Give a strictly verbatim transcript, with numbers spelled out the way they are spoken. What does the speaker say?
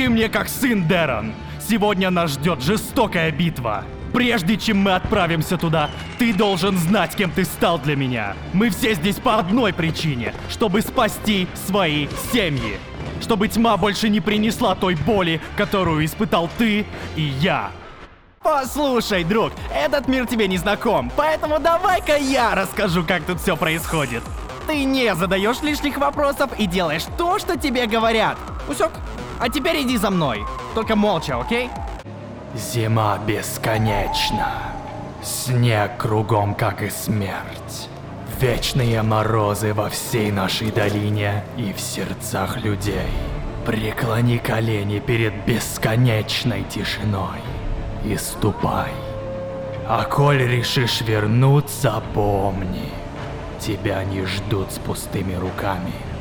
Ты мне как сын, Дэрон. Сегодня нас ждет жестокая битва. Прежде чем мы отправимся туда, ты должен знать, кем ты стал для меня. Мы все здесь по одной причине, чтобы спасти свои семьи. Чтобы тьма больше не принесла той боли, которую испытал ты и я. Послушай, друг, этот мир тебе не знаком, поэтому давай-ка я расскажу, как тут все происходит. Ты не задаешь лишних вопросов и делаешь то, что тебе говорят. Усек? А теперь иди за мной. Только молча, окей? Зима бесконечна. Снег кругом, как и смерть. Вечные морозы во всей нашей долине и в сердцах людей. Преклони колени перед бесконечной тишиной и ступай. А коль решишь вернуться, помни, тебя не ждут с пустыми руками.